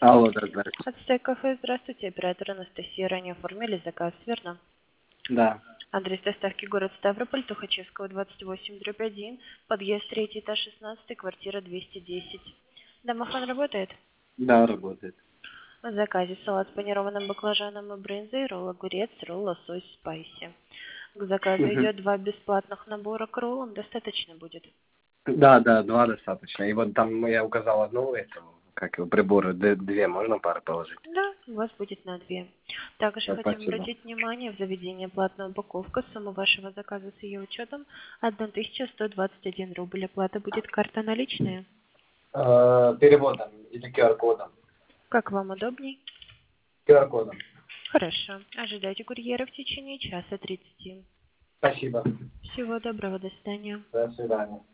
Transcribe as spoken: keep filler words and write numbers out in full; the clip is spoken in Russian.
Алло, да, здравствуйте. Отстой кафе, здравствуйте. Оператор Анастасия. Ранее оформили заказ, верно? Да, Адрес доставки город Ставрополь, Тухачевского, двадцать восемь, дробь один, подъезд третий, этаж шестнадцать, квартира двести десять. Домофон работает? да, работает. В заказе салат с панированным баклажаном и брынзой, ролл огурец, ролл лосось спайси. К заказу Мгм. идет два бесплатных набора к роллам, достаточно будет. Да, да, два достаточно. И вот там я указал одну эту, как его, приборы, д- две, можно пары положить? Да, у вас будет на две. Также Да, хотим спасибо. обратить внимание, в заведении платная упаковка, сумма вашего заказа с ее учетом тысяча сто двадцать один рубль. Оплата будет карта наличная. Э, переводом или Q R-кодом? Как вам удобней? Q R-кодом. Хорошо. Ожидайте курьера в течение часа тридцати. Спасибо. Всего доброго, до свидания. До свидания.